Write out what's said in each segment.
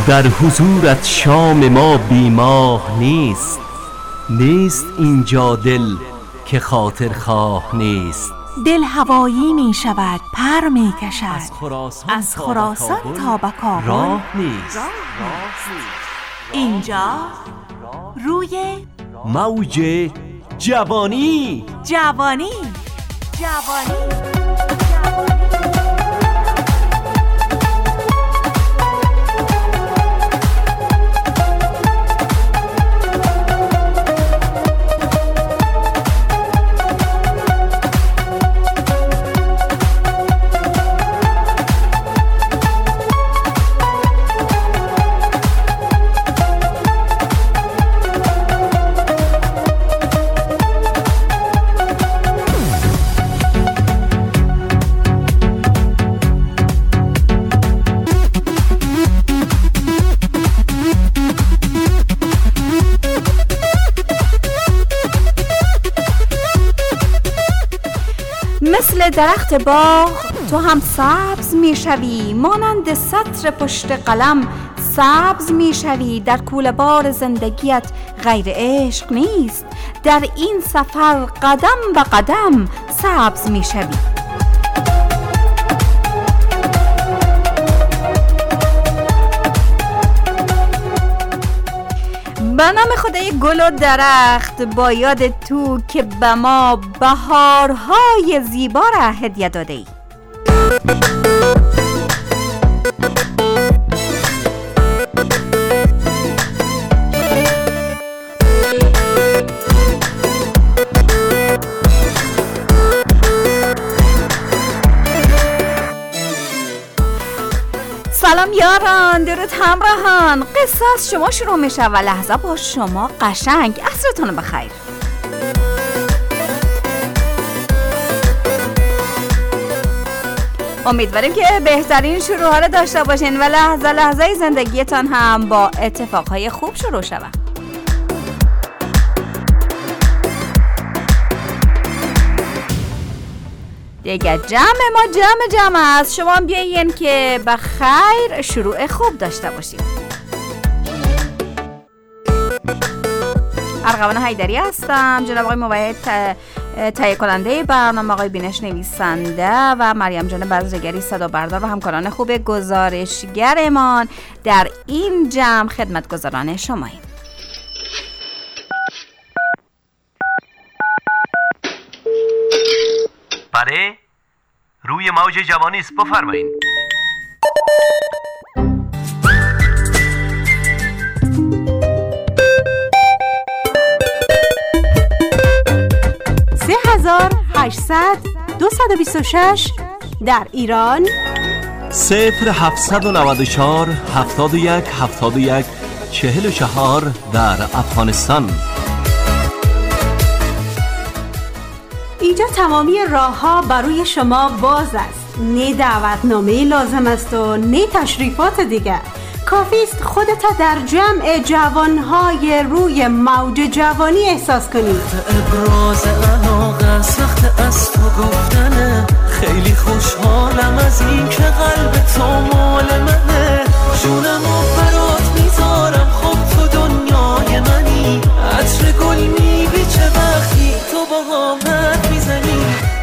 در حضورت شام ما بیماه نیست. نیست اینجا دل که خاطر خواه نیست. دل هوایی می شود پر می کشد از خراسان تا به کابل راه نیست. اینجا روی موج جوانی. جوانی مثل درخت باغ تو هم سبز میشوی، مانند سطر پشت قلم سبز میشوی. در کوله بار زندگیت غیر عشق نیست، در این سفر قدم به قدم سبز میشوی. به نام خدای گل و درخت، با یاد تو که به ما بهارهای زیبا را هدیه داده ای. سلام یاران، درود همراهان. قصه از شما شروع میشه و لحظه با شما قشنگ. عصرتون بخیر. امیدواریم که بهترین شروع ها رو داشته باشین و لحظه لحظه زندگیتان هم با اتفاقهای خوب شروع شود. دیگه جمع ما جمع است. شما هم بیاین که به خیر شروع خوب داشته باشیم. ارغوان حیدری هستم. جناب آقای موحد تهیه کننده برنامه، آقای بینش نویسنده و مریم جان بزرگری صدا بردار و همکاران خوب گزارشگرمان در این جمع خدمتگزاران شماییم. بله، روی موج جوانی است، بفرمایید. در ایران 0794 71 71 44 در افغانستان. اینجا تمامی راه ها برای شما باز است. نه دعوتنامه لازم است و نه تشریفات دیگر. کافی است خودت در جمع جوانهای روی موج جوانی احساس کنید. ابراز علاقه سخت از تو گفتنه، خیلی خوشحالم از این که قلب تو مال منه. جونمو برات میذارم، خب تو دنیای منی. عطر گل میبیچه وقتی تو با حامد میزنی.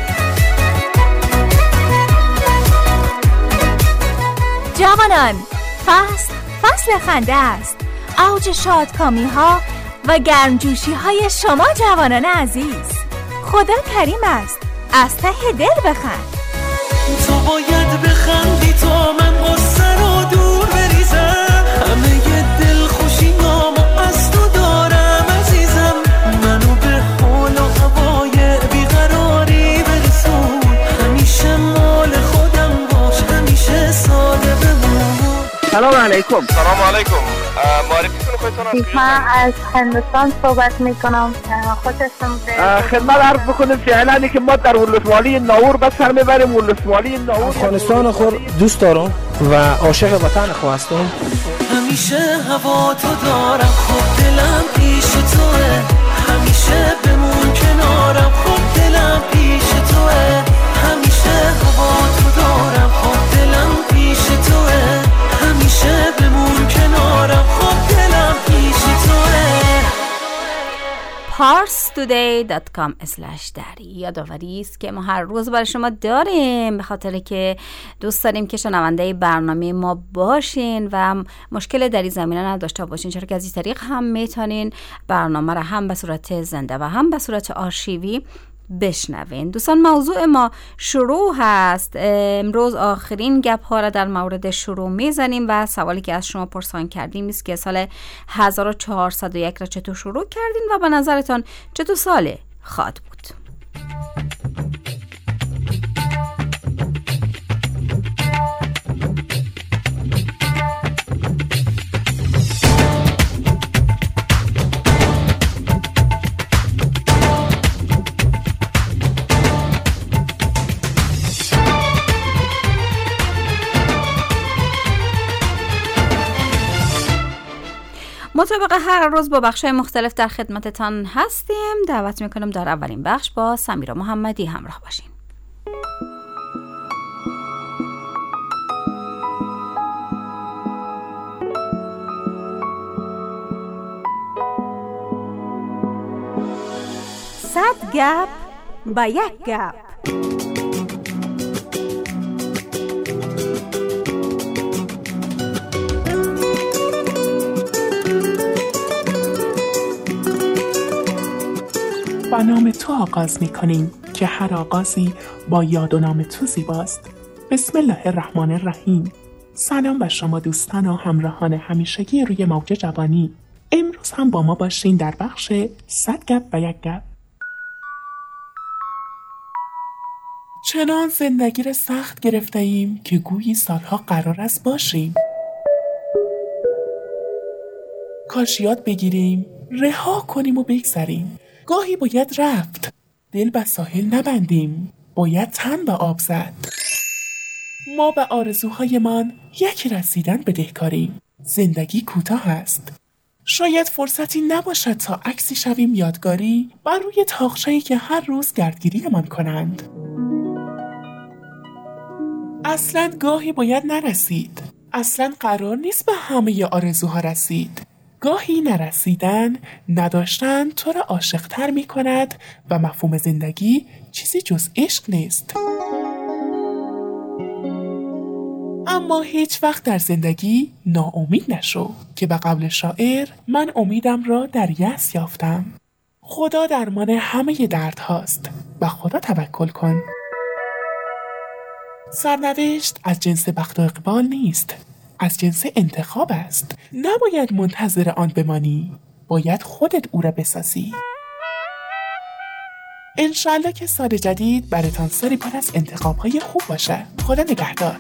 جوانان، فصل خنده است. اوج شادکامی ها و گرمجوشی های شما جوانان عزیز. خدا کریم است، از ته دل بخند. تو باید بخندی تا من غصه رو دور بریزم. همه ی دل خوشیامو از تو دارم عزیزم. منو به حال و هوای بیقراری برسون. همیشه مال خودم باش، همیشه ساده بمون. سلام علیکم. سلام علیکم. معرفی کنید خودتون. من از هندوستان صحبت میکنم. خدمت عرض بکنیم فعلا که ما در ولسوالی ناور بس سر میبریم. ولسوالی ناور افغانستان خود دوست دارم و عاشق وطن خود هستم. همیشه هوا تو دارم، خب دلم پیش توه. همیشه بمون کنارم، خب دلم پیش توه. همیشه هوا تو دارم، خب دلم پیش توه. همیشه بمون کنارم. parstoday.com/dari. یادآوری است که ما هر روز برای شما داریم، به خاطر که دوست داریم که شنونده برنامه ما باشین و مشکل در این زمینه نداشته باشین، چرا که از این طریق هم میتونین برنامه را هم به صورت زنده و هم به صورت آرشیوی بشنوین. دوستان، موضوع ما شروع هست. امروز آخرین گپ ها را در مورد شروع میزنیم و سوالی که از شما پرسان کردیم است که سال 1401 را چطور شروع کردین و به نظرتان چطور سال خواهد بود؟ مطابق هر روز با بخش‌های مختلف در خدمتتان هستیم. دعوت میکنم در اولین بخش با سمیرا محمدی همراه باشین. صد گپ با یک گپ. با نام تو آغاز می کنیم که هر آغازی با یاد و نام تو زیباست. بسم الله الرحمن الرحیم. سلام به شما دوستان و همراهان همیشگی روی موج جوانی. امروز هم با ما باشین در بخش 100 گپ و یک گپ. چنان زندگی را سخت گرفته ایم که گویی سالها قرار است باشیم. کاش یاد بگیریم رها کنیم و بگذریم. گاهی باید رفت، دل به ساحل نبندیم، باید تن به آب زد. ما به آرزوهایمان یکی رسیدن بدهکاریم. زندگی کوتاه است. شاید فرصتی نباشد تا عکسی شویم یادگاری بر روی طاقچه‌ای که هر روز گردگیریمان کنند. اصلاً گاهی باید نرسید. اصلاً قرار نیست به همه آرزوها رسید. گاهی نرسیدن، نداشتن تو را عاشق‌تر می کند و مفهوم زندگی چیزی جز عشق نیست. اما هیچ وقت در زندگی ناامید نشو که به قول شاعر من امیدم را در یأس یافتم. خدا درمان همه درد هاست. به خدا توکل کن. سرنوشت از جنس بخت و اقبال نیست، از جنس انتخاب است. نباید منتظر آن بمانی، باید خودت او را بسازی. انشالله که سال جدید براتان سالی پر از انتخاب‌های خوب باشه. خدا نگهدار.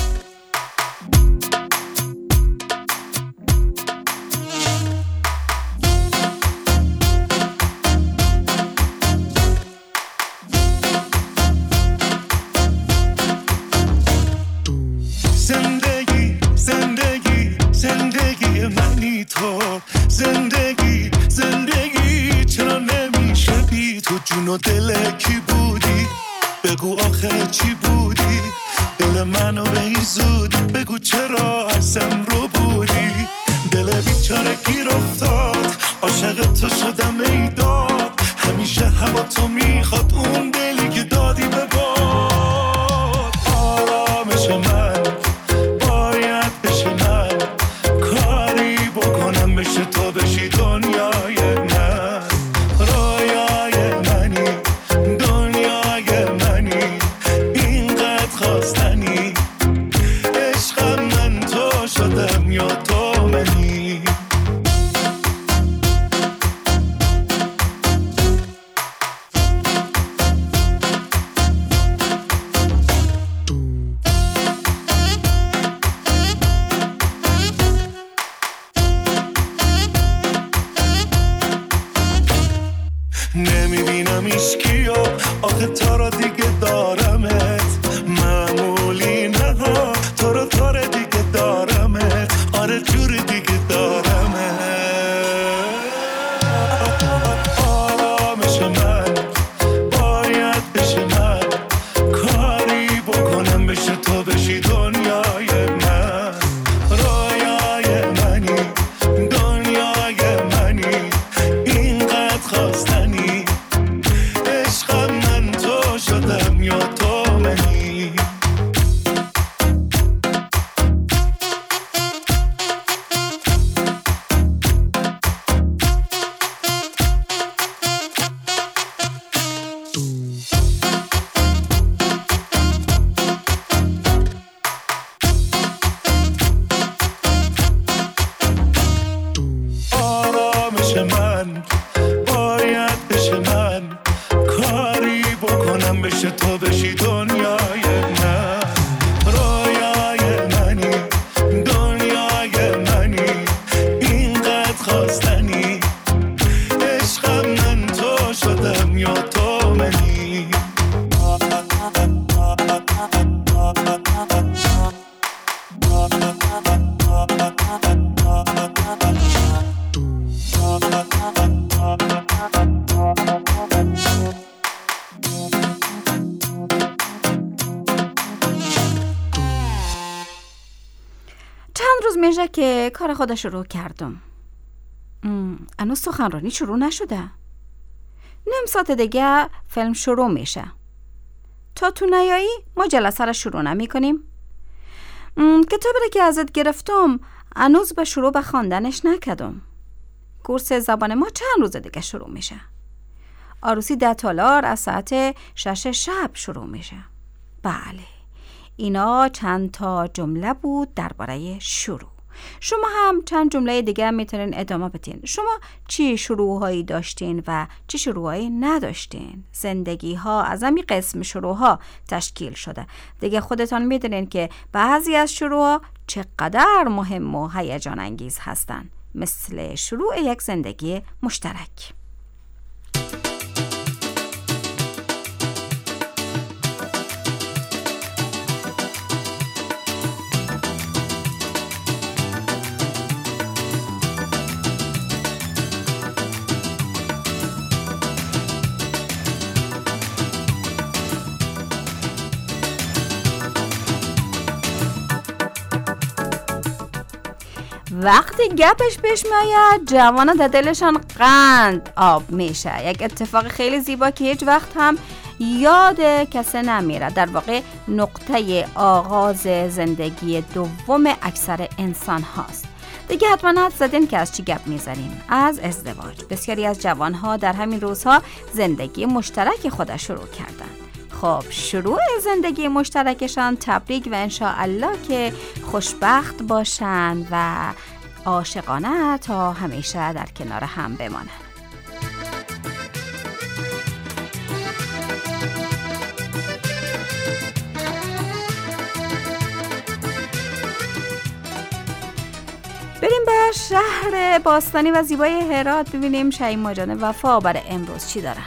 جون و دل کی بودی؟ بگو آخه چی بودی؟ دل منو بیزودی، بگو چرا ازم رو بودی؟ دل بیچاره گیر افتاد، عاشق تو شدم ای داد. همیشه هوا تو میخواد، اون دلی که دادی به باد. آرامش من باید بشه من، کاری بکنم بشه تو بشی دنیای من. رویای منی، دنیای منی، اینقدر خواستنی. عشقم من تو شدم یا تو منی. نمیبینم ایشکیو، آخه تا را دیگه دارمت. معمولی نه ها، تو را دیگه دارمت. آره جور دیگه دارمت. آرامش من باید بشه من، کاری بکنم بشه تو بشی دنیای من. رویای منی، دنیای منی، اینقدر خواستنی. یا تو منی. میشه که کار خودش شروع کردم. هنوز سخنرانی شروع نشده. نیم ساعت دیگه فیلم شروع میشه. تا تو نیایی ما جلسه را شروع نمی کنیم. کتابی را که ازت گرفتم هنوز به شروع به خواندنش نکردم. کورس زبان ما چند روز دیگه شروع میشه. عروسی $10 از ساعت 6 شب شروع میشه. بله، اینا چند تا جمله بود درباره شروع. شما هم چند جمله دیگه میتونین ادامه بدین. شما چی شروعهایی داشتین و چی شروعهایی نداشتین؟ زندگی ها از همین قسم شروع ها تشکیل شده. دیگه خودتان میدونین که بعضی از شروع ها چقدر مهم و هیجان انگیز هستن، مثل شروع یک زندگی مشترک. وقتی گپش پیش میاد جوانا در دلشان قند آب میشه. یک اتفاق خیلی زیبا که هیچ وقت هم یاد کسی نمیره. در واقع نقطه آغاز زندگی دوم اکثر انسان هاست. دیگه حتما حد زدین که از چی گپ میزنیم؟ از ازدواج. بسیاری از جوانها در همین روزها زندگی مشترک خود شروع کردن. خب شروع زندگی مشترکشان تبریک و انشاءالله که خوشبخت باشن و عاشقانه تا همیشه در کنار هم بمانن. بریم به شهر باستانی و زیبای هرات ببینیم شیماء جان وفا برای امروز چی دارن.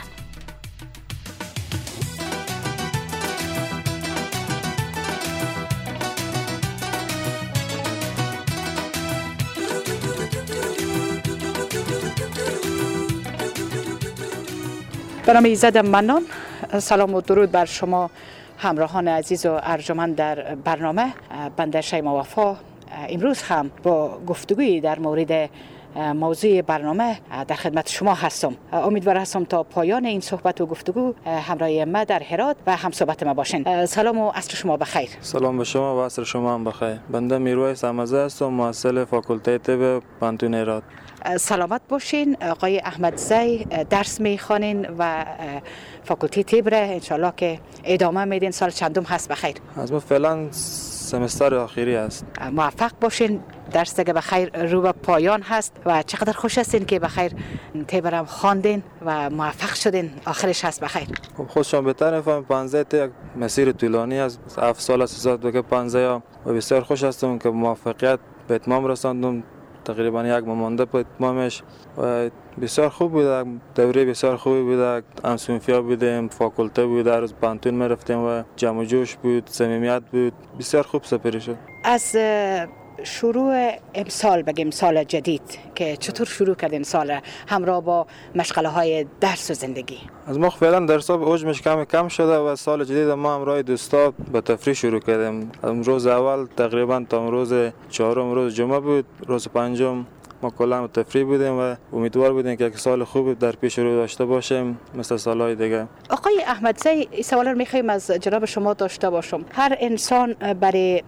به نام ایزد منان، سلام و درود بر شما همراهان عزیز و ارجمند در برنامه. بنده شیماء وفا امروز هم با گفتگویی در مورد موضوع برنامه در خدمت شما هستم. امیدوار هستم تا پایان این صحبت و گفتگو همراه ما در هرات و هم صحبت ما باشین. سلام و عصر شما بخیر. سلام به شما و عصر شما هم بخیر. بنده میرویس احمدزاده هستم، محصل فاکولته طب پانتون هرات. سلامت باشین. آقای احمدزاده درس میخوانین و فاکولته طب را انشالله که ادامه میدین. سال چندم هست بخیر؟ از ما فعلا سمستر آخری است. موفق باشین. درس دیگه بخیر رو به پایان هست و چقدر خوش هستین که بخیر طب را خواندین و موفق شدین. آخرش هست بخیر. خودشان بهتر میفهم. 15 تا یک مسیر طولانی است. 7 سال است دیگه 15 و بسیار خوش هستم که موفقیت به اتمام رساندم. تقریبا یک مانده به اتمامش و بسیار خوب بود. دوره بسیار خوبی بود. همسنفیا بودیم، فاکولته بود، روز پانتون میرفتیم و جمع و جوش بود، صمیمیت بود. بسیار خوب سپری شد. از شروع امسال بگیم سال جدید که چطور شروع کردین سال همراه با مشغله های درس و زندگی؟ از ما فعلا درس‌ها به اوجش کم شده و سال جدید ما همراه دوستا به تفریح شروع کردیم. روز اول تقریبا تا روز چهارم روز جمعه بود، روز پنجم ما کلا تفریح بودیم و امیدوار بودیم که یک سال خوب در پیش رو داشته باشیم مثل سالهای دیگه. آقای احمدزی، این سوال رو می‌خوایم از جناب شما داشته باشم. هر انسان برای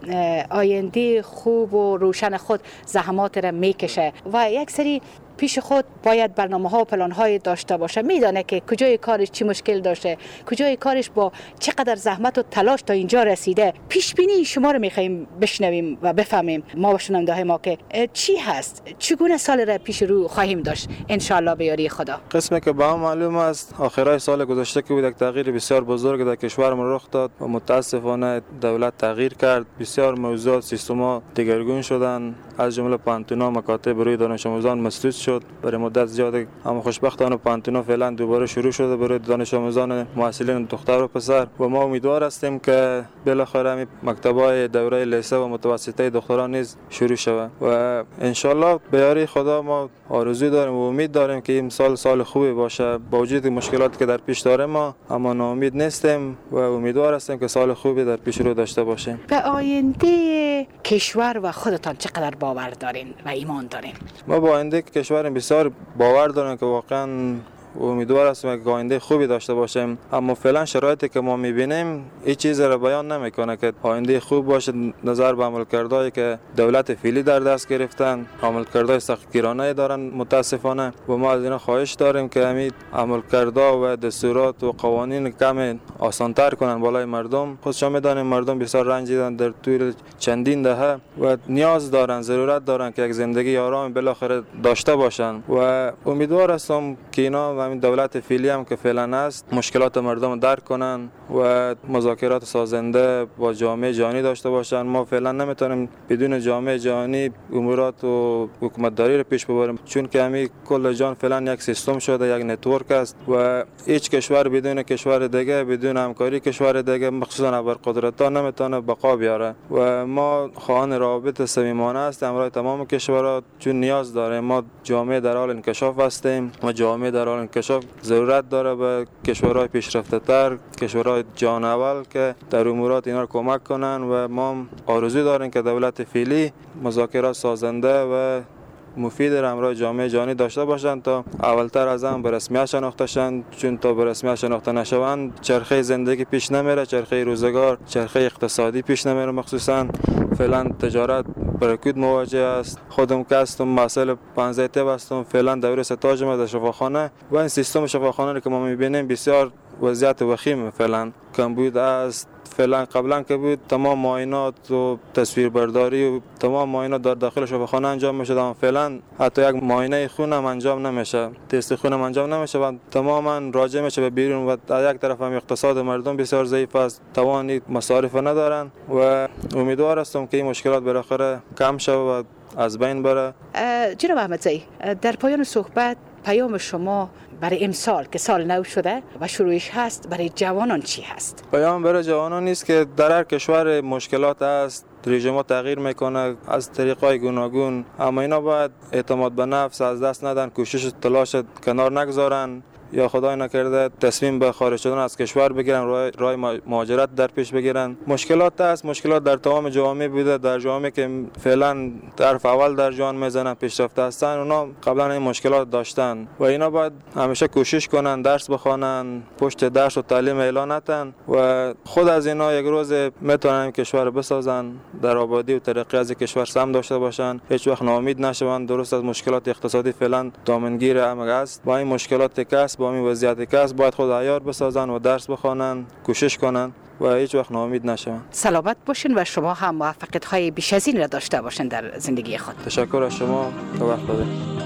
آینده خوب و روشن خود زحمات را میکشه و یک سری پیش خود باید برنامه‌ها و پلان‌های داشته باشه. میدونه که کجای کارش چی مشکل داشته، کجای کارش با چقدر زحمت و تلاش تا اینجا رسیده. پیش بینی شما رو می‌خوایم بشنویم و بفهمیم ما و شنونده‌های ما که چی هست، چگونه سال را پیش رو خواهیم داشت ان شاء الله به یاری خدا. قسمی که با هم معلوم است آخرای سال گذشته که بود یک تغییر بسیار بزرگ در کشورمون رخ داد و متاسفانه دولت تغییر کرد. بسیار موضوعات سیستم‌ها دگرگون شدن، از جمله پانتونا مکاتب روی دانش آموزان مسدود شد برای مدت زیاد، اما خوشبختانه پانتونا فعلا دوباره شروع شده برای دانش آموزان محصلین دختر و پسر و ما امیدوار هستیم که بالاخره همین مکتب‌های دوره لیسه و متوسطه دختران نیز شروع شود و ان شاء الله به یاری خدا ما آرزو داریم و امید داریم که این سال خوبی باشه. با وجود مشکلاتی که در پیش داریم ما اما ناامید نیستیم و امیدوار هستیم که سال خوبی در پیش رو داشته باشیم. به آینده کشور و خودتان چقدر باور دارین و ایمان دارین؟ ما با آینده کشور بسیار باور داریم که واقعا امیدوار هستیم که آینده خوبی داشته باشیم، اما فعلا شرایطی که ما می‌بینیم این چیز را بیان نمی‌کنه که آینده خوب باشه. نظر به عملکردهایی که دولت فعلی در دست گرفتن، عملکردهای سختگیرانه دارن متاسفانه و ما از اینا خواهش داریم که همین عملکردها و دستورات و قوانین کم آسان‌تر کنن بالای مردم. خودشان می‌دانیم مردم بسیار رنجیدن در طول چندین دهه و نیاز دارن، ضرورت دارن که یک زندگی آرام بالاخره داشته باشن و امیدوار هستم که اینا همین دولت فعلی هم که فعلا است مشکلات مردم درک کنن و مذاکرات سازنده با جامعه جهانی داشته باشن. ما فعلا نمیتونیم بدون جامعه جهانی امورات و حکومتداری رو پیش ببریم، چون که همین کل جهان فعلا یک سیستم شده، یک نتورک است و هیچ کشور بدون کشور دیگه، بدون همکاری کشور دیگه مخصوصا ابرقدرت‌ها نمیتونه بقا بیاره و ما خواهان روابط صمیمانه است همراه تمام کشورها، چون نیاز داریم. ما جامعه در حال انکشاف هستیم و جامعه در حال انکشاف ضرورت داره به کشورهای پیشرفته‌تر، کشورهای جهان اول که در امورات اینا رو کمک کنن و ما آرزو داریم که دولت فعلی مذاکرات سازنده و مفید همراه جامعه جهانی داشته باشند تا اولتر از هم به رسمیت شناخته شوند، چون تا به رسمیت شناخته نشوند چرخه زندگی پیش نمیره، چرخه روزگار، چرخه اقتصادی پیش نمیره. مخصوصا فعلا تجارت برکود مواجه است. خودم که هستم مسئله 15 تب هستم، فعلا دوره ستاجم در شفاخانه و این سیستم شفاخانه رو که ما میبینیم بسیار وضعیت وخیم فعلا کمبود است. فعلا قبلا که بود تمام معاینات و تصویربرداری و تمام معاینات در داخل شفاخانه انجام میشد، اما فعلا حتی یک معاینه خون هم انجام نمیشه، تست خون هم انجام نمیشه و تماما راجع میشه به بیرون و در یک طرف هم اقتصاد مردم بسیار ضعیف است، توان مصارف ندارن و امیدوار هستم که این مشکلات بالاخره کم شود و از بین بره. جناب احمدزی، در پایان صحبت پیام شما برای امسال که سال نو شده و شروعش هست برای جوانان چی هست؟ پیام برای جوانان نیست که در هر کشور مشکلات هست، رژیم تغییر میکنه از طریقای گوناگون، اما اینا باید اعتماد به نفس از دست ندن، کوشش و تلاش کنار نگذارن یا خدای نکرده تصمیم به خارج شدن از کشور بگیرن، راه مهاجرت در پیش بگیرن. مشکلات هست، مشکلات در تمام جوامع بوده، در جوامعی که فعلا طرف اول در جهان میزنن پیشرفته هستن اونا قبلا این مشکلات داشتن و اینا باید همیشه کوشش کنن، درس بخوانن، پشت درس و تعلیم اعلان نتن و خود از اینا یک روز میتونن کشور بسازن، در آبادی و ترقی از کشور سهم داشته باشن، هیچ وقت ناامید نشون. درست از مشکلات اقتصادی فعلا دامنگیر همه است، با این مشکلات کسب با این وضعیت کسب باید خود عیار بسازن و درس بخوانن، کوشش کنن و هیچ وقت ناامید نشون. سلامت باشین و شما هم موفقیت‌های بیش از این را داشته باشین در زندگی خود. تشکر از شما که وقت دادید.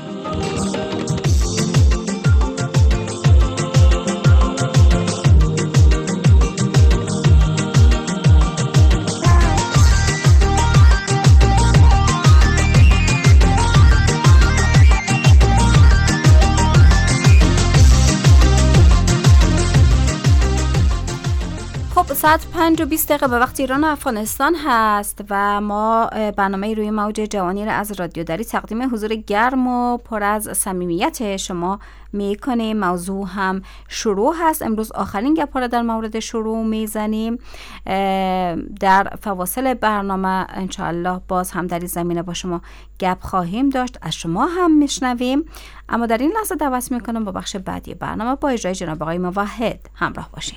خب ساعت 5:20 به وقت ایران و افغانستان هست و ما برنامه روی موج جوانی را از رادیو دری تقدیم حضور گرم و پر از صمیمیت شما میکنیم. موضوع هم شروع هست. امروز آخرین گپ را در مورد شروع میزنیم. در فواصل برنامه انشاءالله باز هم در این زمینه با شما گپ خواهیم داشت، از شما هم میشنویم. اما در این لحظه دعوت میکنم با بخش بعدی برنامه با اجرای جناب آقای موحد همراه باشین.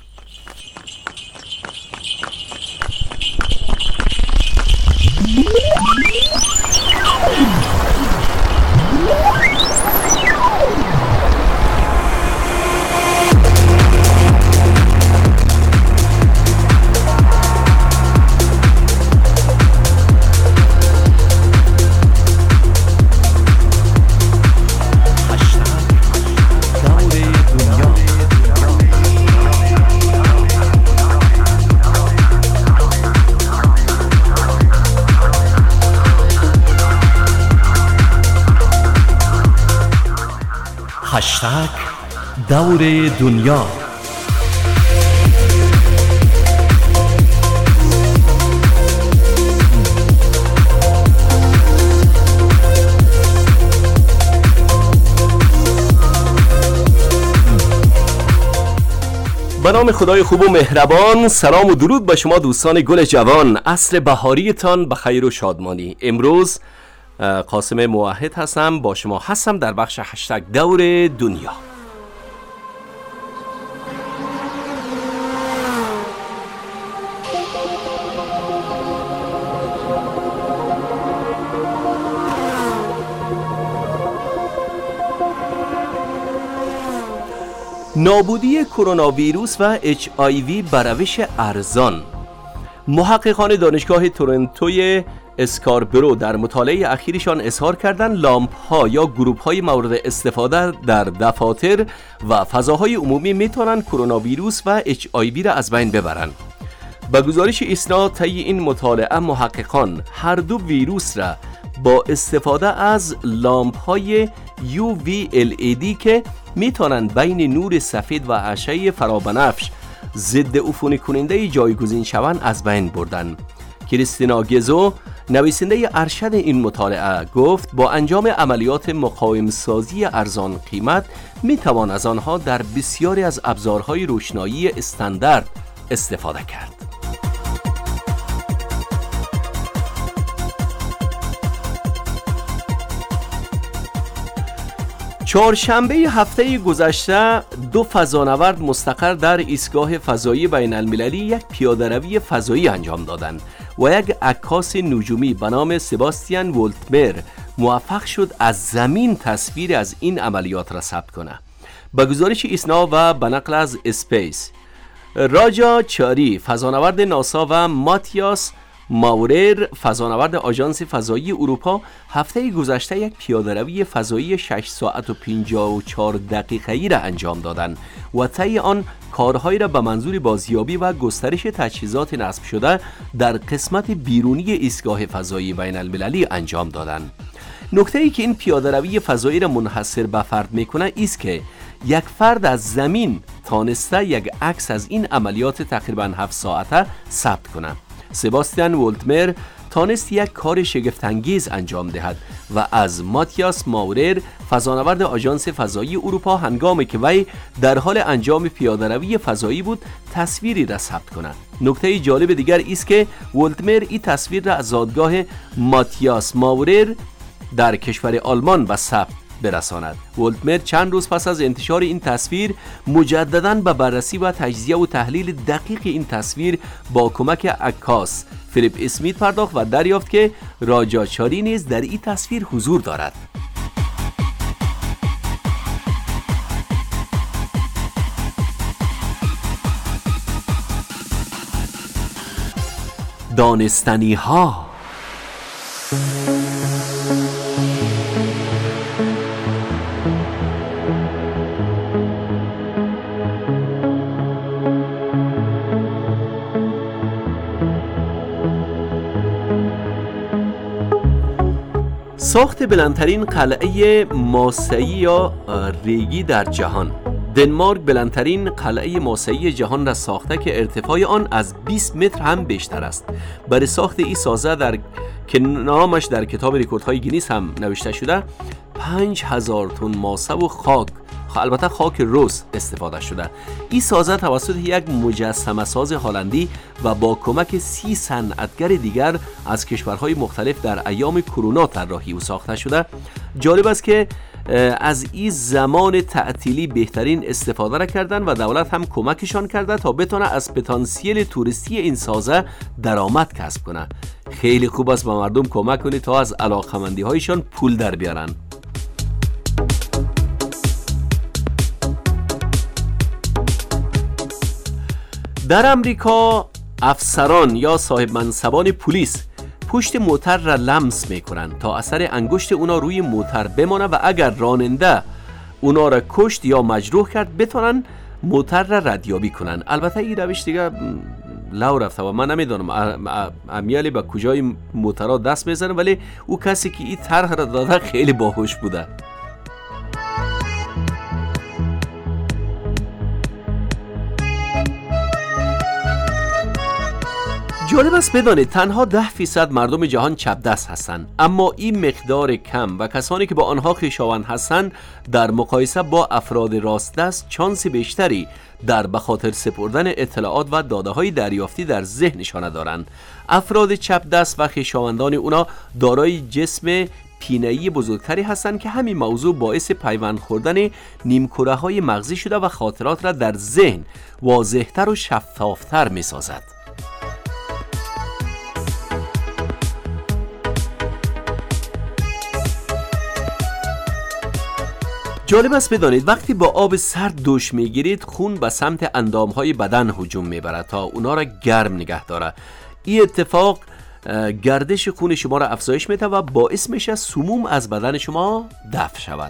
هشتگ دور دنیا. به نام خدای خوب و مهربان. سلام و درود به شما دوستان گل جوان. عصر بهاریتان به خیر و شادمانی. امروز قاسم موحد هستم، با شما هستم در بخش هشتگ دور دنیا. نابودی کرونا ویروس و HIV به روش ارزان. محققان دانشگاه تورنتوی اسکاربرو در مطالعه اخیرشان اظهار کردند لامپ ها یا گروپ های مورد استفاده در دفاتر و فضاهای عمومی میتونن کرونا ویروس و HIV را از بین ببرن. با گزارش اسنا طی این مطالعه محققان هر دو ویروس را با استفاده از لامپ های UV LED که میتونن بین نور سفید و اشعه فرابنفش ضد عفونی کننده جایگزین شوند از بین بردن. کریستینا گزو نویسنده ارشد این مطالعه گفت با انجام عملیات مقاوم سازی ارزان قیمت می توان از آنها در بسیاری از ابزارهای روشنایی استاندارد استفاده کرد. چهارشنبه هفته گذشته دو فضانورد مستقر در ایستگاه فضایی بین المللی یک پیاده‌روی فضایی انجام دادند و یک عکاس نجومی به نام سباستیان ولتمر موفق شد از زمین تصویر از این عملیات را ثبت کنه. به گزارش ایسنا و به نقل از اسپیس، راجا چاری فضانورد ناسا و ماتیاس ماورر فضانورد آژانس فضایی اروپا هفته گذشته یک پیاده‌روی فضایی 6 ساعت و 54 دقیقه‌ای را انجام دادند و طی آن کارهایی را به منظور بازیابی و گسترش تجهیزات نصب شده در قسمت بیرونی ایستگاه فضایی بین المللی انجام دادند. نکته‌ای که این پیاده‌روی فضایی را منحصر به فرد می‌کند است که یک فرد از زمین تانسته یک عکس از این عملیات تقریباً 7 ساعته ثبت کند. سباستیان ولتمر تانست یک کار شگفت‌انگیز انجام دهد و از ماتیاس ماورر فضانورد آژانس فضایی اروپا هنگامی که وی در حال انجام پیاده‌روی فضایی بود تصویری را ثبت کند. نکته جالب دیگر است که ولتمر این تصویر را از زادگاه ماتیاس ماورر در کشور آلمان به ثبت برساند. ولتمر چند روز پس از انتشار این تصویر مجدداً به بررسی و تجزیه و تحلیل دقیق این تصویر با کمک عکاس فیلیپ اسمیت پرداخت و دریافت که راجا چاری نیز در این تصویر حضور دارد. دانستنی ها. ساخت بلندترین قلعه ماسه‌ای یا ریگی در جهان. دنمارک بلندترین قلعه ماسه‌ای جهان را ساخته که ارتفاع آن از 20 متر هم بیشتر است. برای ساخت این سازه که نامش در کتاب رکوردهای گینیس هم نوشته شده 5000 تن ماسه و خاک، البته خاک رس استفاده شده. این سازه توسط یک مجسمه ساز هلندی و با کمک 30 صنعتگر دیگر از کشورهای مختلف در ایام کرونا طراحی و ساخته شده. جالب است که از این زمان تعطیلی بهترین استفاده را کردن و دولت هم کمکشان کرده تا بتونه از پتانسیل توریستی این سازه درآمد کسب کنه. خیلی خوب است به مردم کمک کنید تا از علاقمندی هایشان پول در بیارن. در امریکا افسران یا صاحب منصبان پلیس پشت موتر را لمس میکنن تا اثر انگشت اونا روی موتر بمانه و اگر راننده اونا را کشت یا مجروح کرد بتونن موتر را ردیابی کنن. البته این روش دیگه لو رفته و من نمیدونم امیالی به کجای موترها دست میزنه، ولی او کسی که این طرح را داده خیلی باهوش بوده. جالب است بدانید تنها 10% مردم جهان چپ دست هستند، اما این مقدار کم و کسانی که با آنها خویشاوند هستند در مقایسه با افراد راست دست چانس بیشتری در به خاطر سپردن اطلاعات و داده‌های دریافتی در ذهنشان دارند. افراد چپ دست و خویشاوندان اونا دارای جسم پینه‌ای بزرگتری هستند که همین موضوع باعث پیوند خوردن نیمکره‌های مغزی شده و خاطرات را در ذهن واضح‌تر و شفاف‌تر می‌سازد. جالب است بدانید وقتی با آب سرد دوش میگیرید خون به سمت اندامهای بدن هجوم میبرد تا اونا را گرم نگه داره. این اتفاق گردش خون شما را افزایش میده و باعث میشه سموم از بدن شما دفع شود.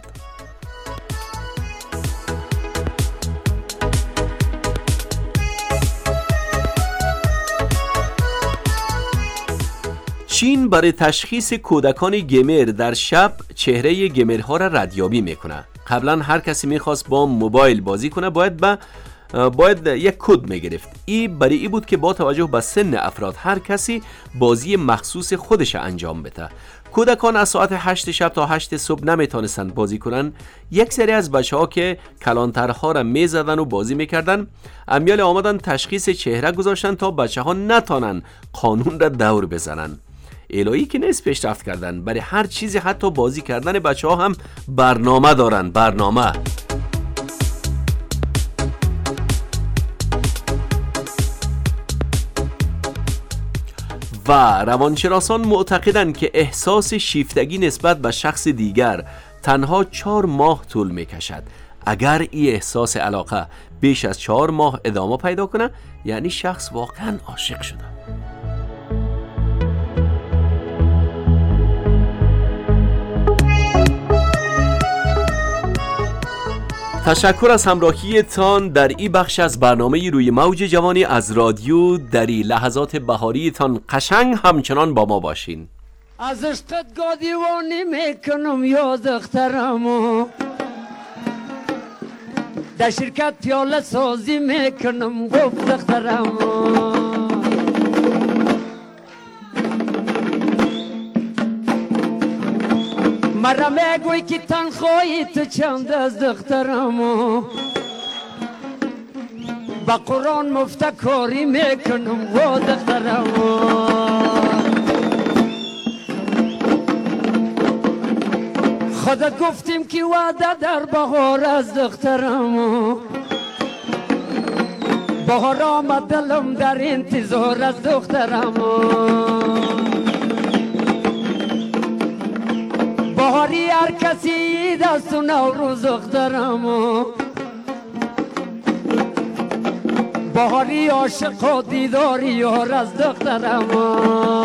چین برای تشخیص کودکان گیمر در شب چهره گیمرها را ردیابی میکنه. قبلا هر کسی میخواست با موبایل بازی کنه باید یک کد میگرفت. این برای این بود که با توجه به سن افراد هر کسی بازی مخصوص خودش انجام بده. کودکان از ساعت 8 شب تا 8 صبح نمیتونستند بازی کنن. یک سری از بچه‌ها که کلانترها را میزدن و بازی میکردن امیال آمدن تشخیص چهره گذاشتن تا بچه‌ها نتونن قانون را دور بزنن. الهی که نیست پیشرفت کردن، برای هر چیزی حتی بازی کردن بچه ها هم برنامه دارن. برنامه و روانشناسان معتقدند که احساس شیفتگی نسبت به شخص دیگر تنها 4 ماه طول میکشد. اگر این احساس علاقه بیش از 4 ماه ادامه پیدا کنه یعنی شخص واقعا عاشق شده. تشکر از همراهیتان در این بخش از برنامه روی موج جوانی از رادیو دری. لحظات بهاری تان قشنگ همچنان با ما باشین. از عشقت گادیوانی میکنم یا دخترمو، در شرکت پیاله سازی میکنم گفت دخترمو. مرا میگوی که تنخواهی تو چند از دخترمو، با قرآن مفتکاری میکنم و دخترمو. خودت گفتیم که وعده در بهار از دخترمو، بهار آمد دلم در انتظار از دخترمو. بهاری هر کسی دست و نوروز دخترمو، بهاری عاشق و دیداری یار از دخترمو.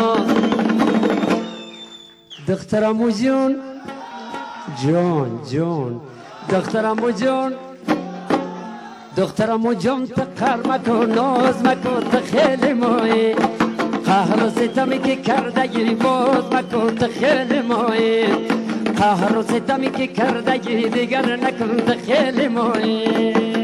دخترمو جون جون جون دخترمو جون، دخترمو جون تقر مکن ناز مکن تو خیلی مایی، قهر و ستمی که کرده گیری باز مکن تو خیلی مایی، قهر و ستمی که کرده گیری دیگر نکن تو خیلی مایی.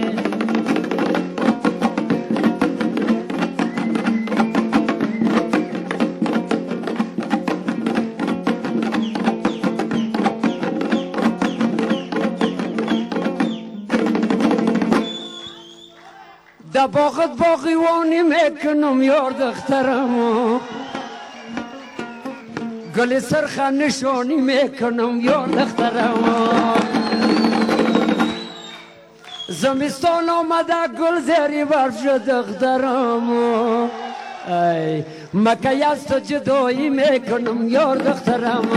باغت باقیوانی میکنم یار دخترم گل سرخ نشانی میکنم یار دخترم زمستان آمده گل زیری برف شد دخترم ای مکی از تو جدایی میکنم یار دخترم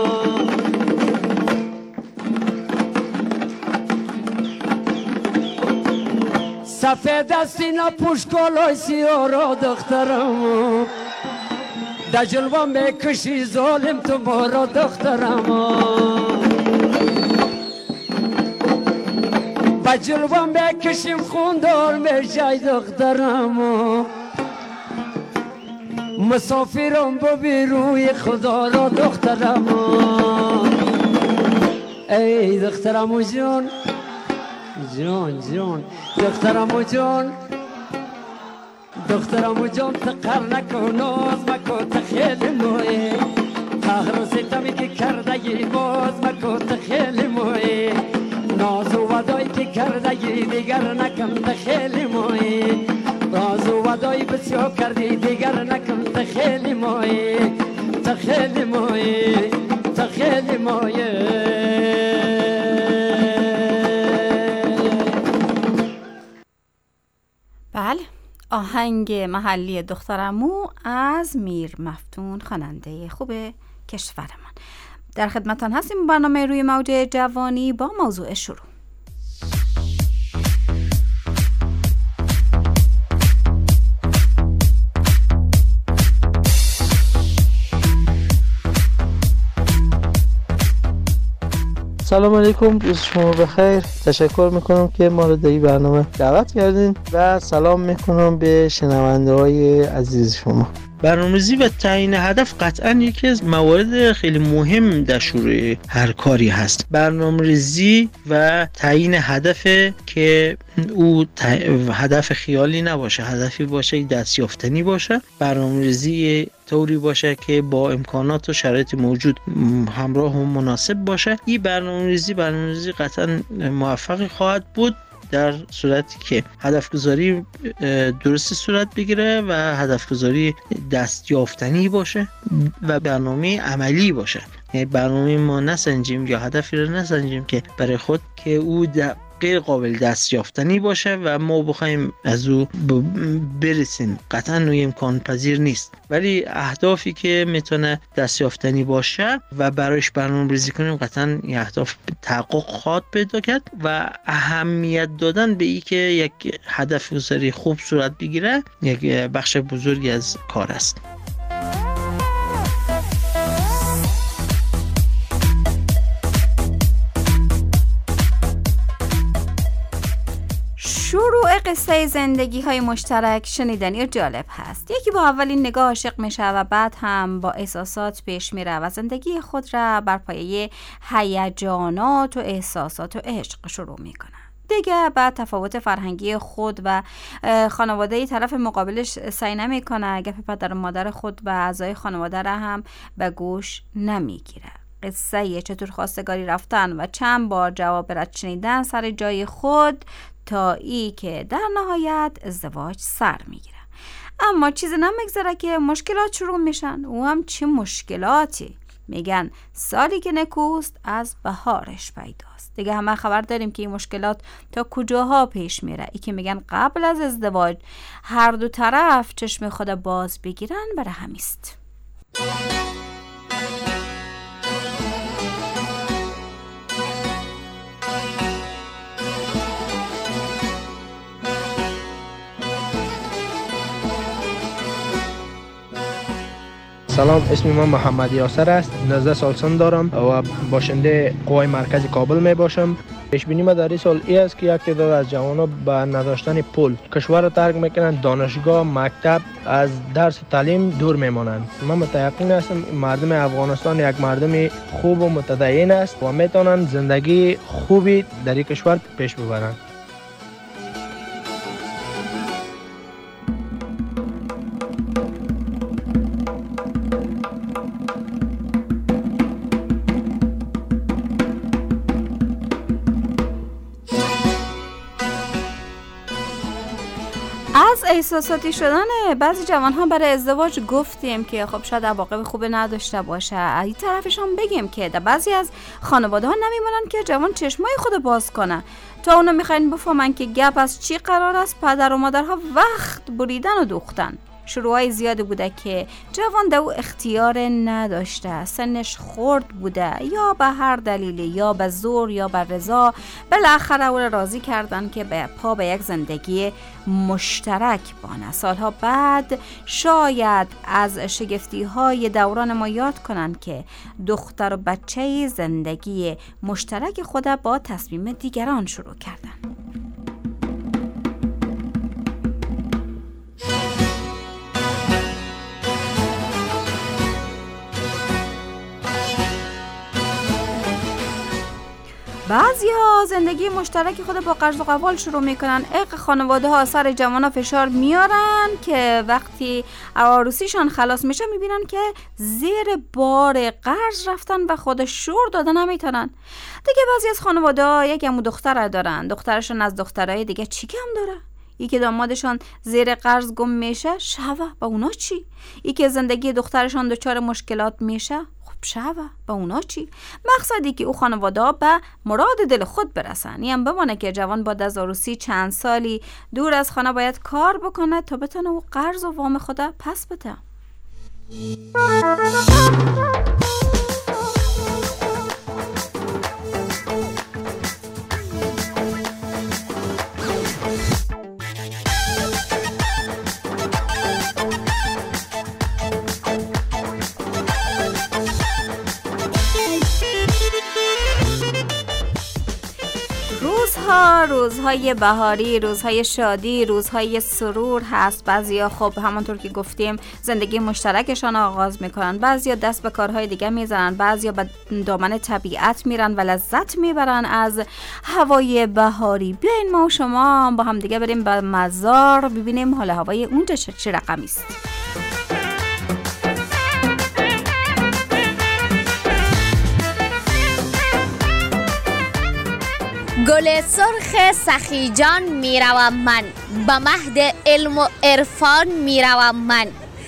سفید سینا پوشکالای سیارا دخترم در جلوه میکشی ظالم تو بارا دخترم با جلوه میکشیم خوندار میشای دخترم مسافرم ببی روی خدا را دخترم ای دخترم جان جان جان دخترم جان دخترم جان تقر نکن ناز مکن تخیل موی قهر و ستمی که کرده یی باز مکن تخیل موی ناز و ودایی که کرده یی دیگر نکن تخیل موی ناز و ودایی بسیار کردی دیگر نکن تخیل موی تخیل موی تخیل موی بله، آهنگ محلی دخترمو از میر مفتون، خواننده خوب کشورمان. در خدمتان هستیم برنامه روی موج جوانی با موضوع شروع. سلام علیکم، روز شما بخیر. تشکر میکنم که ما رو در این برنامه دعوت کردین و سلام میکنم به شنونده های عزیز شما. برنامه‌ریزی و تعیین هدف قطعاً یکی از موارد خیلی مهم در شروع هر کاری هست. برنامه‌ریزی و تعیین هدف که او هدف خیالی نباشه، هدفی باشه دستیافتنی باشه. برنامه‌ریزی طوری باشه که با امکانات و شرایط موجود همراه و مناسب باشه. این برنامه‌ریزی قطعاً موفق خواهد بود در صورتی که هدفگذاری درست صورت بگیره و هدفگذاری دستیافتنی باشه و برنامه عملی باشه. یعنی برنامه ما نسنجیم یا هدفی رو نسنجیم که برای خود که او غیر قابل دستیافتنی باشه و ما بخوایم از او برسیم. قطعا نوع امکان پذیر نیست، ولی اهدافی که میتونه دستیافتنی باشه و برایش برنامه‌ریزی کنیم قطعا این اهداف تحقق خواهد پیدا کرد و اهمیت دادن به این که یک هدف گذاری خوب صورت بگیره یک بخش بزرگی از کار است. شروع قصه زندگی های مشترک شنیدنی و جالب هست. یکی با اولین نگاه عاشق میشه و بعد هم با احساسات پیش میره و زندگی خود را بر پایه هیجانات و احساسات و عشق شروع میکنه. دیگه بعد تفاوت فرهنگی خود و خانواده طرف مقابلش سعی نمیکنه، گپ پدر و مادر خود و اعضای خانواده را هم به گوش نمیگیره. قصه چطور خواستگاری رفتن و چند بار جواب رد شنیدن سر جای خود تا ای که در نهایت ازدواج سر میگیره. اما چیزی نمیگذره که مشکلات شروع میشن. و هم چه مشکلاتی؟ میگن سالی که نکوست از بهارش پیداست. دیگه همه خبر داریم که این مشکلات تا کجاها پیش میره. ای که میگن قبل از ازدواج هر دو طرف چشم خود باز بگیرن برای همیست. سلام، اسم من محمد یاسر است. 19 سال سن دارم و باشنده قوای مرکزی کابل می باشم. پیش بینی ما در این سال ای است که یک تعداد از جوانان به نداشتن پول کشور را ترک میکنند، دانشگاه، مکتب، از درس و تعلیم دور میمانند. من متأکد هستم مردم افغانستان یک مردم خوب و متدین است و میتونند زندگی خوبی در این کشور پیش ببرند. احساساتی شدن بعضی جوانها برای ازدواج گفتیم که خب شاید عواقب خوب نداشته باشه. این طرفش هم بگیم که در بعضی از خانواده ها نمیمونن که جوان چشمای خود باز کنه تا اونا میخواین بفهمن که گپ از چی قرار است. پدر و مادرها وقت بریدن و دوختن. شروعای زیادی بوده که جوان دو اختیار نداشته، سنش خرد بوده، یا به هر دلیلی، یا به زور یا به رضا، بالاخره او راضی کردن که به پا به یک زندگی مشترک بانه. سالها بعد شاید از شگفتی های دوران ما یاد کنن که دختر و بچه زندگی مشترک خود با تصمیم دیگران شروع کردن. بعضی‌ها زندگی مشترک خود با قرض و قوال شروع میکنن. خانواده ها سر جوانا فشار میارن که وقتی عروسیشان خلاص میشه میبینن که زیر بار قرض رفتن و خود شور دادن نمیتونن. دیگه بعضی از خانواده ها یک عمو دختر دارن، دخترشون از دخترای دیگه چی کم داره. یکی دامادشان زیر قرض گم میشه، شوه با اونا چی؟ یکی زندگی دخترشان دچار مشکلات میشه، شوه با اونا چی؟ مقصدی که او خانواده ها به مراد دل خود برسن. این بمانه که جوان بعد از عروسی چند سالی دور از خانه باید کار بکنه تا بتونه او قرض و وام خود پس بده. روزهای بهاری، روزهای شادی، روزهای سرور هست. بعضیا خب همونطور که گفتیم زندگی مشترکشان آغاز میکنن، بعضیا دست به کارهای دیگه میزنن، بعضیا به دامن طبیعت میرن و لذت میبرن از هوای بهاری. بیاین ما و شما با هم دیگه بریم به مزار ببینیم حال هوای اونجا چه رقمی است. گل سرخ سخی جان میروم من، به مهد علم و عرفان میروم من.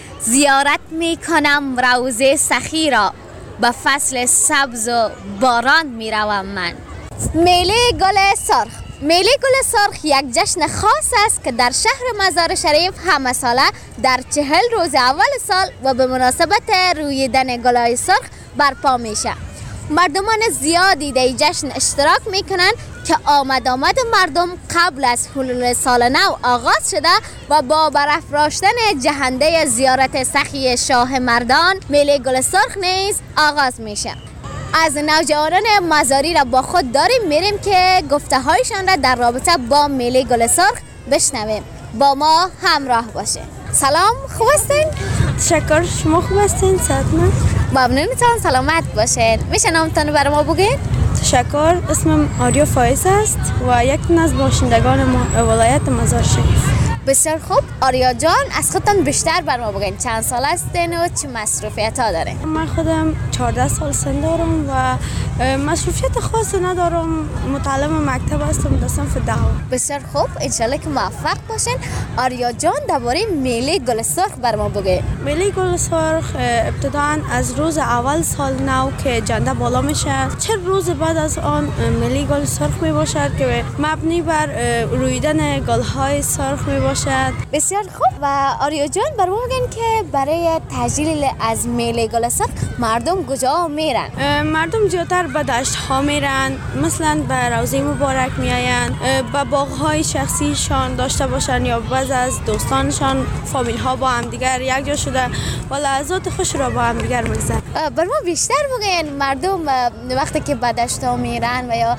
زیارت میکنم روضه سخی را، به فصل سبز و باران میروم من. میله گل سرخ. میله گل سرخ یک جشن خاص است که در شهر مزار شریف همه ساله در 40 روز اول سال و به مناسبت رویدن گلای سرخ برپا میشه. مردمان زیادی در جشن اشتراک میکنن که آمد مردم قبل از حلول سال نو آغاز شده و با برافراشتن جهنده زیارت سخی شاه مردان میله گل سرخ نیز آغاز میشه. از نوجوانان مزاری را با خود داریم میریم که گفته هایشان را در رابطه با میله گل سرخ بشنویم. با ما همراه باشه. سلام، خوب هستین؟ تشکر، شما خوب هستین؟ سلامت. ممنونتان، سلامت باشین. میشه نامتان برای ما بگین؟ تشکر، اسمم آریا فایز است و یک از باشندگان ولایت مزار شریف. بسیار خوب. آریا جان، از خودتان بیشتر بر ما بگین. چند سال هستین و چه مسئولیت ها دارین؟ من خودم 14 سال سن دارم و مسئولیت خاصی ندارم. متعلم مکتب هستم در صنف دهم. بسیار خوب، انشالله که موفق باشین. آریا جان، درباره میله گل سرخ بر ما بگین. میله گل سرخ ابتداً از روز اول سال نو که جنده بالا میشه، 40 روز بعد از آن میله گل سرخ می باشد که مبنی بر رویدن گل های سرخ می باشد. بسیار خوب. و آریا جان، بر ما بگین که برای تجلیل از میله گل سرخ مردم کجا میرن؟ مردم زیادتر به دشت ها میرن، مثلا به روضه مبارک میاین، به باغ های شخصیشان داشته باشن یا بعض از دوستانشان، فامیل ها با هم دیگر یک جا شده و لحظات خوش را با هم دیگر میگذرونن. بر ما بیشتر بگین مردم وقتی که به دشت ها میرن و یا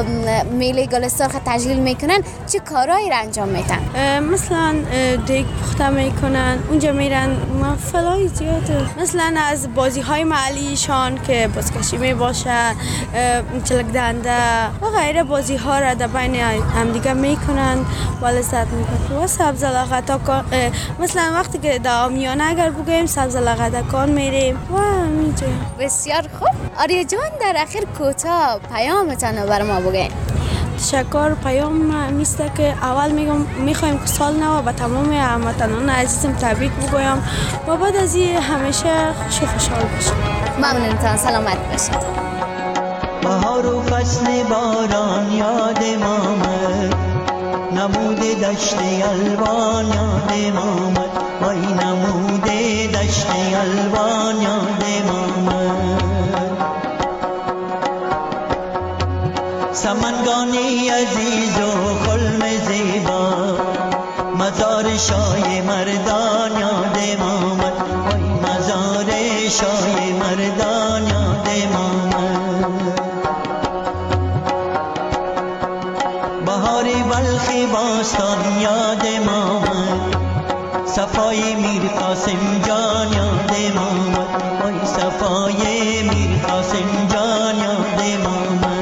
میله گل سرخ تجلیل میکنن چه کارهایی را انجام میدن؟ مثلا دیگ پخته میکنن، اونجا میرن محفلای زیاده، مثلا از بازی های محلیشان که بازکشی میباشد، چلک دنده و غیره بازی ها را در بین همدیگه میکنن و لذت میکنن. و سبز لغتا مثلا وقتی که در میانه اگر بگویم سبز لغتا کان میریم و اینجا. بسیار خوب. آریا جان، در اخیر کوتاه پیامتان رو بر ما بگین. تشکر پیام میسته که اول میخوایم که سال نو به تمام هموطنان عزیزم تبریک بگویم و بعد از این همیشه خوش و خوشحال باشید. ممنونتان، سلامت باشید. بهار و فصل باران یاد مامد، نمود دشت الوان یاد مامد، وای نمود دشت الوان یاد مامد. سمنگانی عزیز و خلم زیبا، مزار شای مردان یاد مامد، وای مزار شای مردان یاد مامد. بهاری بلخی باستان یاد مامد، صفای میر قاسم جان یاد مامد، وای صفای میر قاسم جان یاد مامد.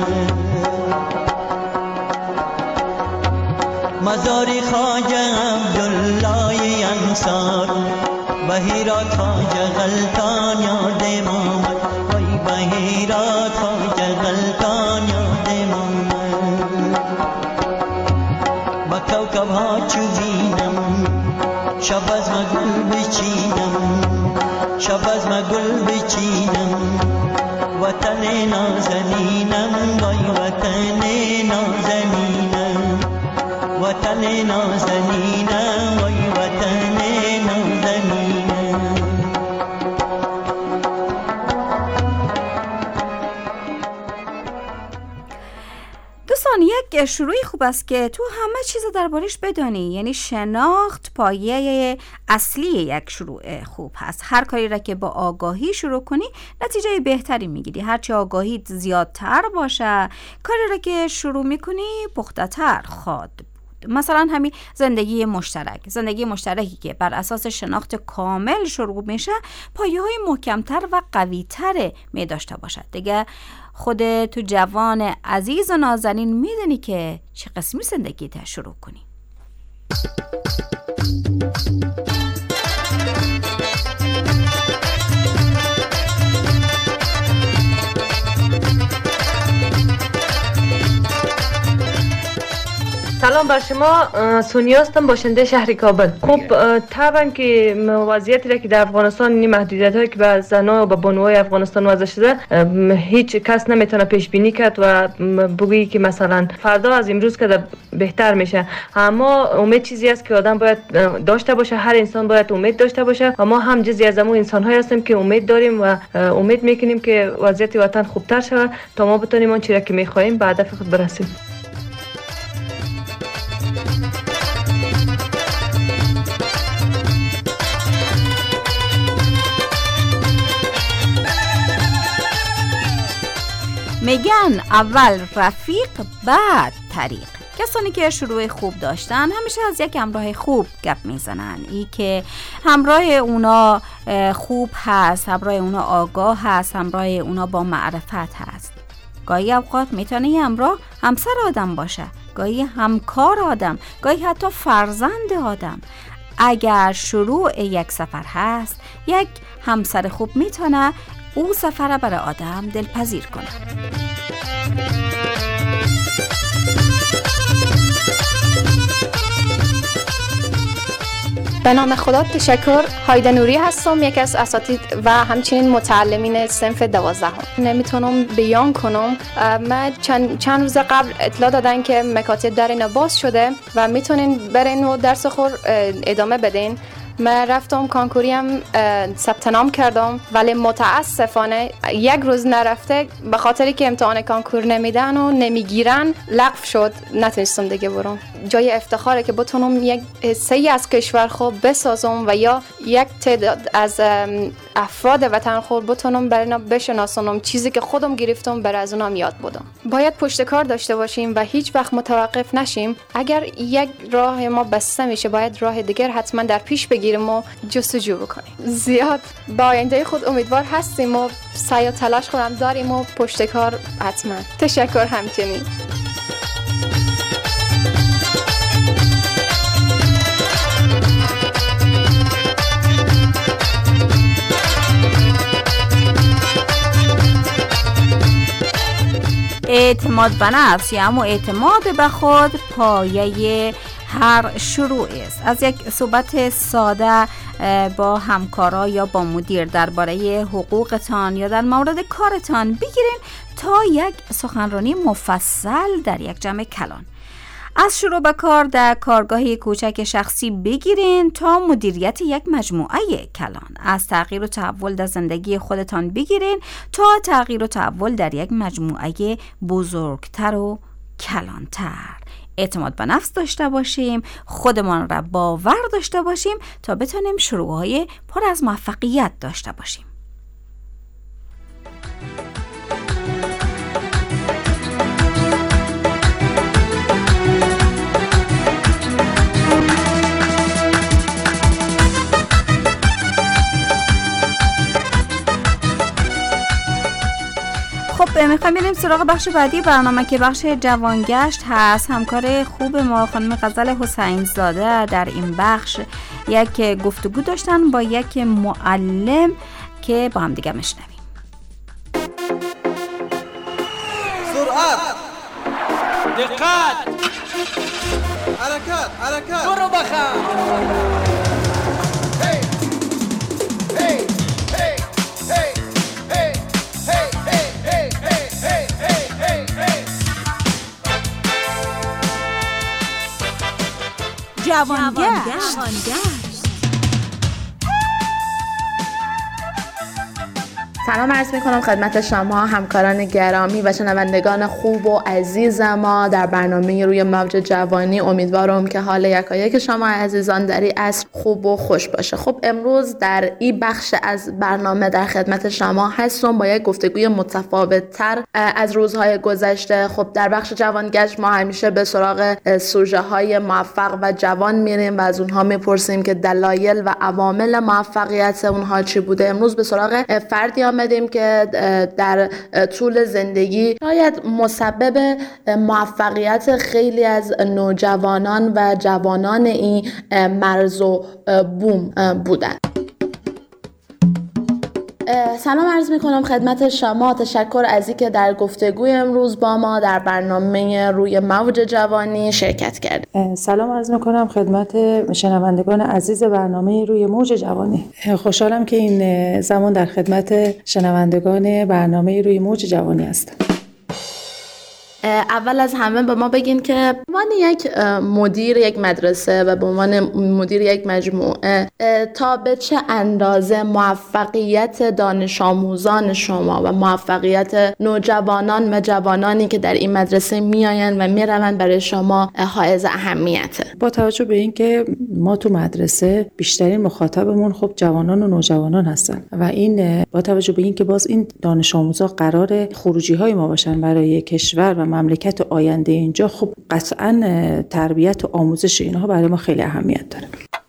مزار خواجه عبدالله انصار، بهیرا تاج غلطان یاد مامد، وای بهیرا تاج غلطان یاد مامد. با کوکب ها چوبینم، شب از مگل بچینم، شب از مگل بچینم. وطن نازنینم، وای وطن نازنینم، وطن نازنینم، وای وطن نازنینم. دوستان، یک شروعی خوب است که تو همه چیز دربارش بدانی، یعنی شناخت پایه اصلی یک شروع خوب هست. هر کاری را که با آگاهی شروع کنی نتیجه بهتری میگیری. هرچی آگاهیت زیادتر باشه، کاری را که شروع میکنی پخته‌تر خواهد بود. مثلا همین زندگی مشترکی که بر اساس شناخت کامل شروع میشه، پایه‌های محکمتر و قوی‌تر می داشته باشد. دیگه خود تو جوان عزیز و نازنین میدونی که چه قسمی زندگی تا شروع کنی. سلام بر شما، سونیا هستم، باشنده شهر کابل. خب طبعا که وضعیتی را که در افغانستان، این محدودیت هایی که به زنان و به بانوهای افغانستان وضع شده، هیچ کس نمیتونه پیش بینی کرد و بگویی که مثلا فردا از امروز که بهتر میشه. اما امید چیزی است که آدم باید داشته باشه، هر انسان باید امید داشته باشه و ما هم جزئی از همون انسان های هستیم که امید داریم و امید میکنیم که وضعیت وطن خوبتر شود تا ما بتونیم اون چیزی که میخواهیم به هدف خود برسیم. میگن اول رفیق بعد طریق. کسانی که شروع خوب داشتن همیشه از یک همراه خوب گپ میزنن. ای که همراه اونا خوب هست، همراه اونا آگاه هست، همراه اونا با معرفت هست. گاهی اوقات میتونه یه همراه همسر آدم باشه، گاهی همکار آدم، گاهی حتی فرزند آدم. اگر شروع یک سفر هست، یک همسر خوب میتونه او سفر برای آدم دلپذیر کنه. به نام خدا تشکر. هایده نوری هستم، یکی از اساتید و همچنین متعلمین صنف 12. نمیتونم بیان کنم. من چند روز قبل اطلاع دادن که مکاتب در اینا باز شده و میتونین برین و درس خور ادامه بدین. من رفتم کانکوریم ثبت نام کردم، ولی متاسفانه یک روز نرفته به خاطری که امتحان کانکور نمیدن و نمیگیرن لغو شد. نتونستم دیگه برم. جای افتخاره که بتونم یک حصه از کشور خوب بسازم و یا یک تعداد از افراد وطن خود بتونم برای اینا بشناسونم، چیزی که خودم گرفتم برای از اونام یاد بدم. باید پشت کار داشته باشیم و هیچ وقت متوقف نشیم. اگر یک راه ما بسته میشه، باید راه دیگر حتما در پیش بگیریم و جستجو بکنیم. زیاد با آینده خود امیدوار هستیم و سعی و تلاش خودم داریم و پشت کار حتما. تشکر همچنین. اعتماد به نفس یا همون اعتماد به خود پایه هر شروع است. از یک صحبت ساده با همکارا یا با مدیر درباره حقوقتان یا در مورد کارتان بگیرین تا یک سخنرانی مفصل در یک جمع کلان. از شروع به کار در کارگاه کوچک شخصی بگیرین تا مدیریت یک مجموعه کلان. از تغییر و تحول در زندگی خودتان بگیرین تا تغییر و تحول در یک مجموعه بزرگتر و کلانتر. اعتماد به نفس داشته باشیم، خودمان را باور داشته باشیم تا بتونیم شروعهای پر از موفقیت داشته باشیم. میخوایم بریم سراغ بخش بعدی برنامه که بخش جوانگشت هست. همکار خوب ما خانم غزل حسین زاده در این بخش یک گفتگو داشتن با یک معلم که با هم دیگه میشنویم. سرعت، دقت، حرکت، برو بخم. جوانگشت. سلام عرض میکنم خدمت شما همکاران گرامی و شنوندگان خوب و عزیز ما در برنامه روی موج جوانی. امیدوارم که حال یکایک شما عزیزان در این عصر خوب و خوش باشه. خب امروز در این بخش از برنامه در خدمت شما هستم با یک گفتگوی متفاوت تر از روزهای گذشته. خب در بخش جوانگشت ما همیشه به سراغ سوژه های موفق و جوان میریم و از اونها میپرسیم که دلایل و عوامل موفقیت اونها چی بوده. امروز به سراغ فردی آمدیم که در طول زندگی شاید مسبب موفقیت خیلی از نوجوانان و جوانان این مرز و بوم بودند. سلام عرض میکنم خدمت شما. تشکر از اینکه در گفتگوی امروز با ما در برنامه روی موج جوانی شرکت کردید. سلام عرض میکنم خدمت شنوندگان عزیز برنامه روی موج جوانی. خوشحالم که این زمان در خدمت شنوندگان برنامه روی موج جوانی هستم. اول از همه به ما بگین که به عنوان یک مدیر یک مدرسه و به عنوان مدیر یک مجموعه تا به چه اندازه موفقیت دانش آموزان شما و موفقیت نوجوانان و جوانانی که در این مدرسه میآیند و میروند برای شما حائز اهمیته؟ با توجه به اینکه ما تو مدرسه بیشترین مخاطبمون خب جوانان و نوجوانان هستن و این با توجه به اینکه باز این دانش آموزا قرار خروجی های ما باشن برای کشور و مملکت آینده اینجا، خب قطعاً تربیت و آموزش اینها برای ما خیلی اهمیت داره.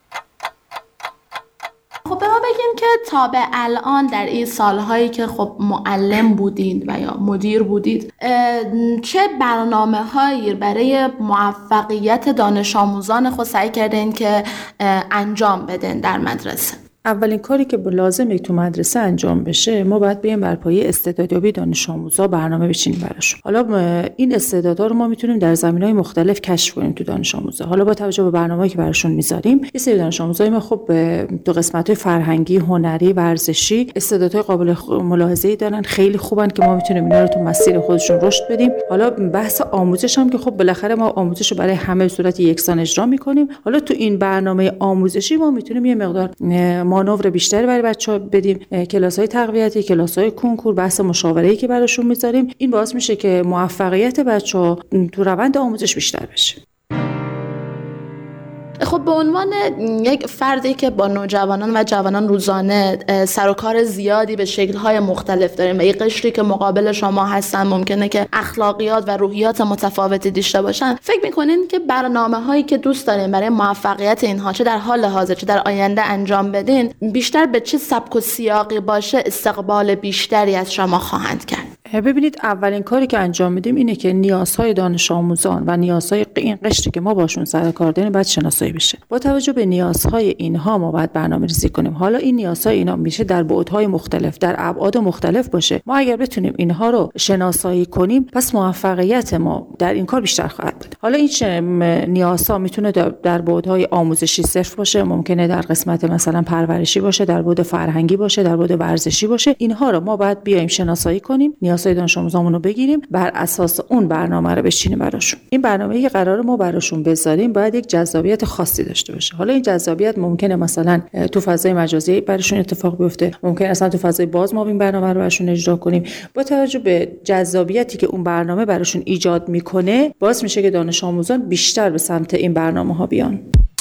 خب به ما بگین که تا به الان در این سالهایی که خب معلم بودید و یا مدیر بودید چه برنامه‌هایی برای موفقیت دانش آموزان خود سعی کردین که انجام بدین در مدرسه؟ اولین کاری که لازمه تو مدرسه انجام بشه، ما باید بریم بر پایه استعدادیابی دانش آموزا برنامه بچینیم براشون. حالا این استعدادها رو ما میتونیم در زمینه‌های مختلف کشف کنیم تو دانش آموزا. حالا با توجه به برنامه‌ای که براشون میذاریم، یه سری دانش آموزای ما خب تو قسمت‌های فرهنگی، هنری، ورزشی استعدادهای قابل ملاحظه‌ای دارن، خیلی خوبن که ما میتونیم اینا رو تو مسیر خودشون رشد بدیم. حالا بحث آموزش هم که خب بالاخره ما آموزش رو برای همه به صورت یکسان اجرا می‌کنیم. حالا تو این برنامه آموزشی ما میتونیم یه مقدار مانور بیشتری برای بچه‌ها بدیم، کلاس‌های تقویتی، کلاس‌های کنکور، بحث مشاوره‌ای که براشون می‌ذاریم. این باعث میشه که موفقیت بچه‌ها تو روند آموزش بیشتر بشه. خب به عنوان یک فردی که با نوجوانان و جوانان روزانه سر و کار زیادی به شکل‌های مختلف داریم و یک قشری که مقابل شما هستن ممکنه که اخلاقیات و روحیات متفاوتی داشته باشن، فکر می‌کنین که برنامه‌هایی که دوست دارین برای موفقیت اینها چه در حال حاضر چه در آینده انجام بدین بیشتر به چه سبک و سیاقی باشه استقبال بیشتری از شما خواهند کرد؟ ببینید اولین کاری که انجام میدیم اینه که نیازهای دانش آموزان و نیازهای این قشری که ما باشون سر کار داریم باید شناسایی بشه. با توجه به نیازهای اینها ما باید برنامه‌ریزی کنیم. حالا این نیازهای اینا میشه در بعدهای مختلف، در ابعاد مختلف باشه. ما اگر بتونیم اینها رو شناسایی کنیم پس موفقیت ما در این کار بیشتر خواهد بود. حالا این نیازها میتونه در بعدهای آموزشی صرف باشه، ممکنه در قسمت مثلا پرورشی باشه، در بعد فرهنگی باشه، در بعد ورزشی باشه. اینها رو ما باید بیایم شناسایی کنیم، نیازهای دانش آموزامون رو بگیریم، بر اساس اون برنامه رو بچینیم براشون. این برنامه‌ای که قراره ما براشون بذاریم باید یک جذابیت خاصی داشته باشه. حالا این جذابیت ممکنه مثلا تو فضای مجازی براشون اتفاق بیفته، ممکنه اصلا تو فضای باز ما این برنامه رو براشون اجرا کنیم. با توجه به جذابیتی که اون برنامه براشون ایجاد میکنه باعث میشه که دانش آموزان بیشتر به سمت این برنامه‌ها بیان.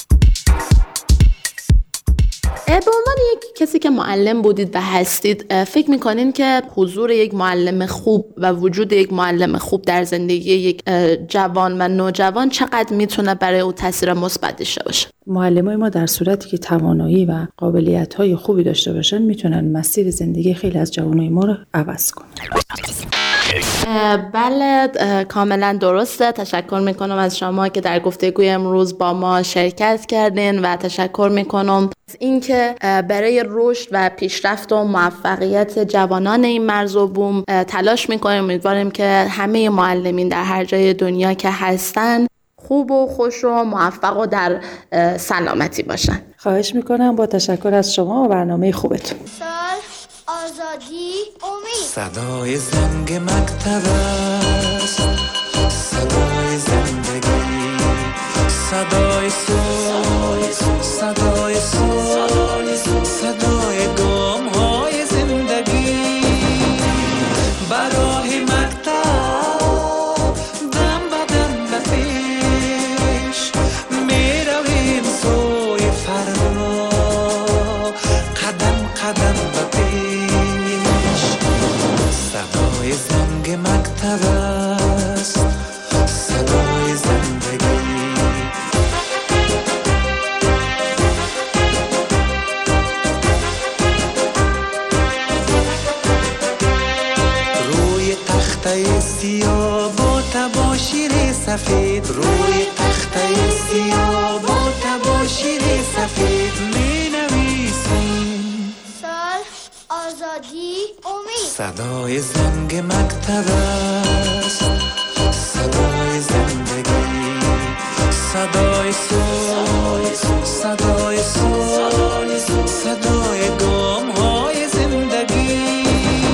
به عنوان یک کسی که معلم بودید و هستید، فکر میکنین که حضور یک معلم خوب و وجود یک معلم خوب در زندگی یک جوان و نوجوان چقدر میتونه برای او تاثیر مثبت داشته باشه؟ معلمای ما در صورتی که توانایی و قابلیت‌های خوبی داشته باشن میتونن مسیر زندگی خیلی از جوانای ما رو عوض کنن. بله کاملا درسته. تشکر میکنم از شما که در گفتگوی امروز با ما شرکت کردین و تشکر میکنم از اینکه برای رشد و پیشرفت و موفقیت جوانان این مرز و بوم تلاش میکنیم. امیدواریم که همه معلمین در هر جای دنیا که هستن خوب و خوش و موفق و در سلامتی باشن. خواهش میکنم. با تشکر از شما و برنامه خوبتون. آزادی امید. صدای زنگ مکتب است، صدای زندگی، صدای صبح، صدای صبح، صدای گام های زندگی. برای مکتب دم بدم به پیش می رویم سوی فردا، قدم قدم به پیش. صدای زنگ مکتب است، صدای زندگی. روی تخته سیاه با تباشیر سفید، روی تخته سیاه با تباشیر سفید می نویسیم صلح، آزادی امید. صدای زنگ مکتب است، صدای زندگی، صدای صبح، صدای صبح، صدای گام های زندگی.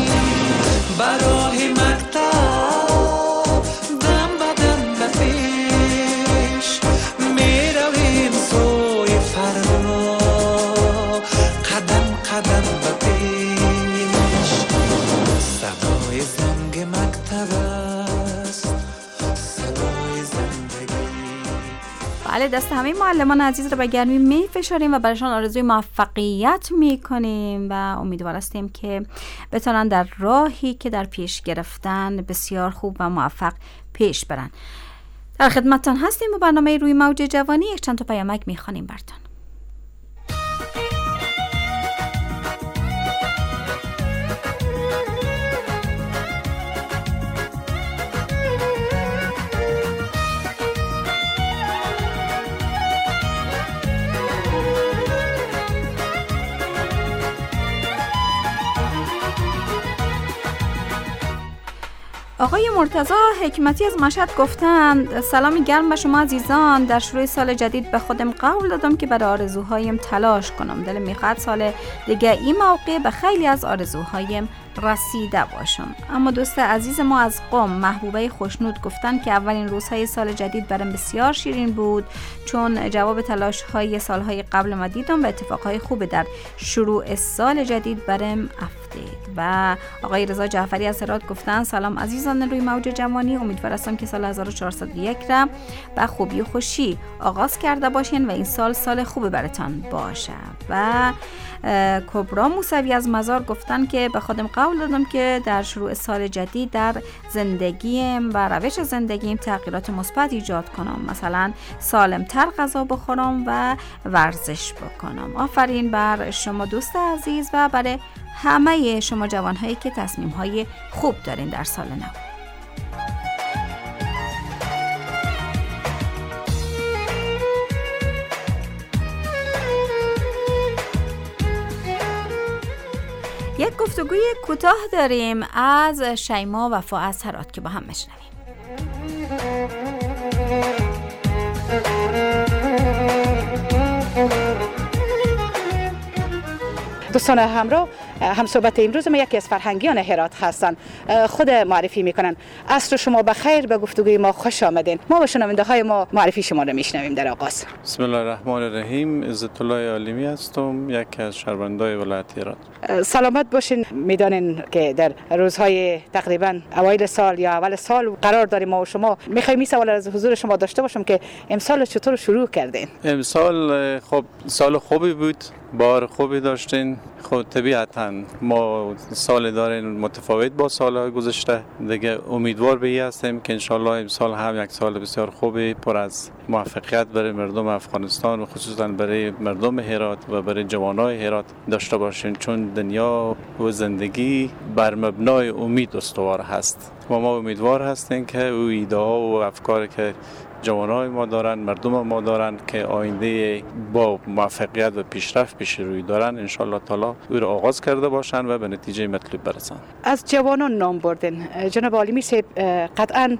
برای مکتب دم بدم به پیش می رویم سوی فردا، قدم قدم به پیش. صدای زنگ مکتب است، صدای زندگی. بله، دست همه معلمان عزیز رو به گرمی می فشاریم و برایشان آرزوی موفقیت می کنیم و امیدوار هستیم که بتونن در راهی که در پیش گرفتن بسیار خوب و موفق پیش برن. در خدمتتان هستیم و برنامه روی موج جوانی یک چند تا پیامک می خوانیم براتون. آقای مرتضی حکمتی از مشهد گفتند سلامی گرم به شما عزیزان. در شروع سال جدید به خودم قول دادم که برای آرزوهایم تلاش کنم. دلم میخواد سال دیگه این موقع به خیلی از آرزوهایم رسیده باشم. اما دوست عزیز ما از قم محبوبه خوشنود گفتن که اولین روزهای سال جدید برام بسیار شیرین بود، چون جواب تلاش‌های سالهای قبل ما دیدم و اتفاقهای خوب در شروع سال جدید برام افتید. و آقای رضا جعفری از هرات گفتن سلام عزیزان روی موج جوانی، امیدوار هستم که سال 1401 را با خوبی و خوشی آغاز کرده باشین و این سال سال خوب براتان باشه. و کبرا موسوی از مزار گفتن که به خودم قول دادم که در شروع سال جدید در زندگیم و روش زندگیم تغییرات مثبت ایجاد کنم، مثلا سالمتر غذا بخورم و ورزش بکنم. آفرین بر شما دوست عزیز و برای همه شما جوانهایی که تصمیم‌های خوب دارین در سال نو. یک گفتگوی کوتاه داریم از شیما وفا از هرات که با هم بشنویم. دوستان همراه، همصحبت امروز ما یکی از فرهنگیان هرات هستند. خود معرفی میکنن. عصر شما بخیر، به گفتگوی ما خوش آمدین. ما با شنونده های ما معرفی شما رو میشنویم در آغاز. بسم الله الرحمن الرحیم. عزت الله علیمی هستم، یکی از شهروندای ولایت هرات. سلامت باشین. میدانین که در روزهای تقریبا اوایل سال یا اول سال قرار داریم ما و شما. میخوایم این سوال از حضور شما داشته باشم که امسال چطور شروع کردین؟ امسال خب سال خوبی بود، بار خوبی داشتین. خب طبیعتاً ما سال داریم متفاوت با سالهای گذشته دیگه. امیدوار به این هستیم که انشالله امسال هم یک سال بسیار خوبی پر از موفقیت برای مردم افغانستان و خصوصاً برای مردم هرات و برای جوانای هرات داشته باشیم، چون دنیا و زندگی بر مبنای امید استوار هست و ما امیدوار هستیم که او ایده ها و افکاری که جوانای ما دارن، مردم ما دارن که آینده با موفقیت و پیشرفت پیش روی دارن، انشالله تعالی او را آغاز کرده باشن و به نتیجه مطلوب برسن. از جوانان نام بردن جناب عالمی صاحب، قطعاً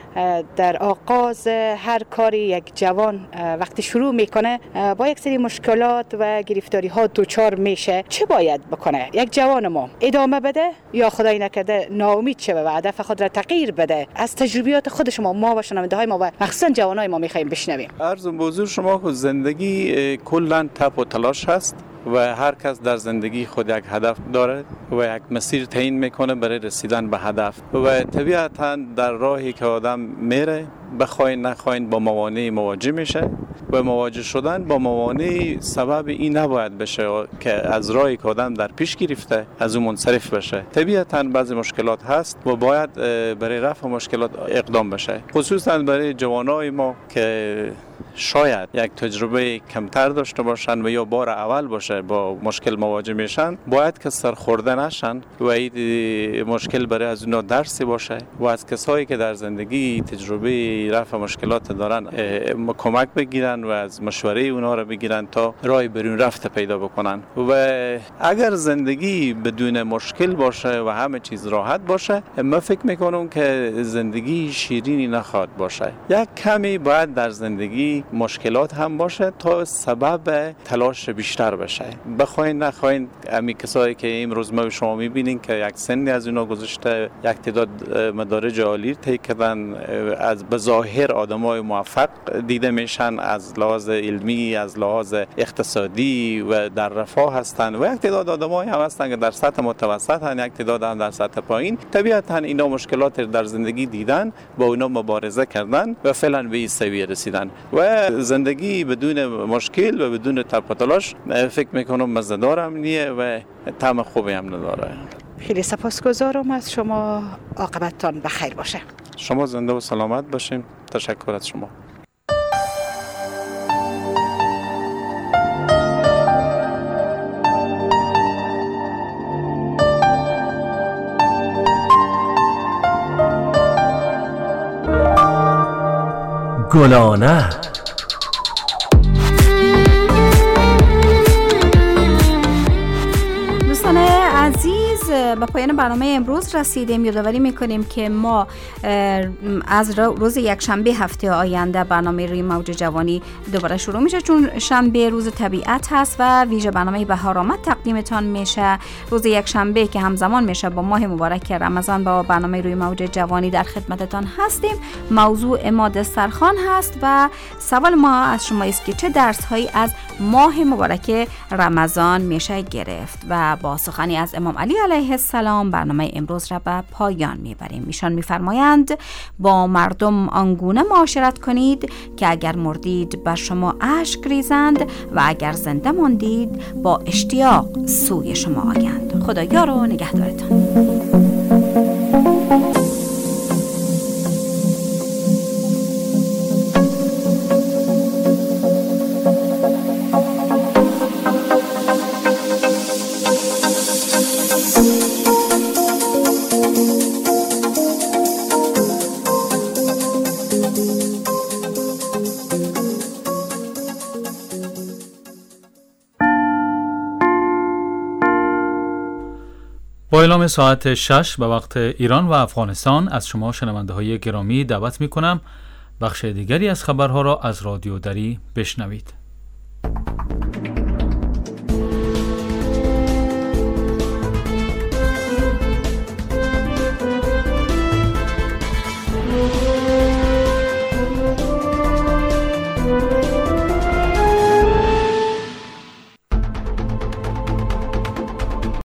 در آغاز هر کاری یک جوان وقتی شروع میکنه با یک سری مشکلات و گرفتاری ها دوچار میشه. چه باید بکنه یک جوان ما؟ ادامه بده یا خدای نکرده ناامید شه و هدف خود را تغییر بده؟ از تجربیات خود شما ما و شنونده های ما و مخصوصا جوانای ما میخوایم بشنویم. عرض به حضور شما که زندگی کلا تپ و تلاش هست و هر کس در زندگی خود یک هدف داره و یک مسیر تعیین میکنه برای رسیدن به هدف و طبیعتاً در راهی که آدم میره بخواین نخواین با موانع مواجه میشه و مواجه شدن با موانع سبب این نباید بشه که از راهی که آدم در پیش گرفته از اون منصرف بشه. طبیعتاً بعضی مشکلات هست و باید برای رفع مشکلات اقدام بشه، خصوصاً برای جوانای ما که شاید یک تجربه کمتر داشته باشن و یا بار اول باشه با مشکل مواجه میشن. باید که سرخورده نشن و این مشکل برای از اونا درسی باشه و از کسایی که در زندگی تجربه رفع مشکلات دارن کمک بگیرن و از مشوره اونا رو بگیرن تا راه برون رفته پیدا بکنن. و اگر زندگی بدون مشکل باشه و همه چیز راحت باشه، من فکر میکنم که زندگی شیرینی نخواهد باشه. یک کمی باید در زندگی مشکلات هم باشه تا سبب تلاش بیشتر بشه. بخواین نخواین امی کسایی که امروز ما شما میبینین که یک سنی از اینا گذشته، یک تعداد مدارج عالی طی کردن، از بظاهر آدمای موفق دیده میشن، از لحاظ علمی، از لحاظ اقتصادی و در رفاه هستن و یک تعداد آدمای هم هستن که در سطح متوسط هستن، یک تعداد هم در سطح پایین. طبیعتا اینا مشکلات در زندگی دیدن، با اونا مبارزه کردن و فعلا به این سویه رسیدن و زندگی بدون مشکل و بدون تپ و تلاش فکر میکنم مزه‌دار هم نیه و طعم خوبی هم نداره. خیلی سپاسگزارم از شما، عاقبتتان بخیر باشه. شما زنده و سلامت باشین. تشکر از شما. گلانه عزیز، به پایان برنامه امروز رسیدیم. یادآوری میکنیم که ما از روز یکشنبه هفته آینده برنامه روی موج جوانی دوباره شروع میشه، چون شنبه روز طبیعت هست و ویژه برنامه بهار آمد تقدیمتان میشه. روز یکشنبه که همزمان میشه با ماه مبارک رمضان با برنامه روی موج جوانی در خدمتتان هستیم. موضوع ما دسترخوان هست و سوال ما از شما است که چه درس هایی از ماه مبارک رمضان میشه گرفت و با سخنی از امام علی علیه علیه السلام برنامه امروز را به پایان میبریم. ایشان میفرمایند با مردم آنگونه معاشرت کنید که اگر مردید بر شما اشک ریزند و اگر زنده ماندید با اشتیاق سوی شما آیند. خدایا رو نگهدارتان. با اعلام ساعت 6 به وقت ایران و افغانستان از شما شنونده های گرامی دعوت می کنم بخش دیگری از خبرها را از رادیو دری بشنوید.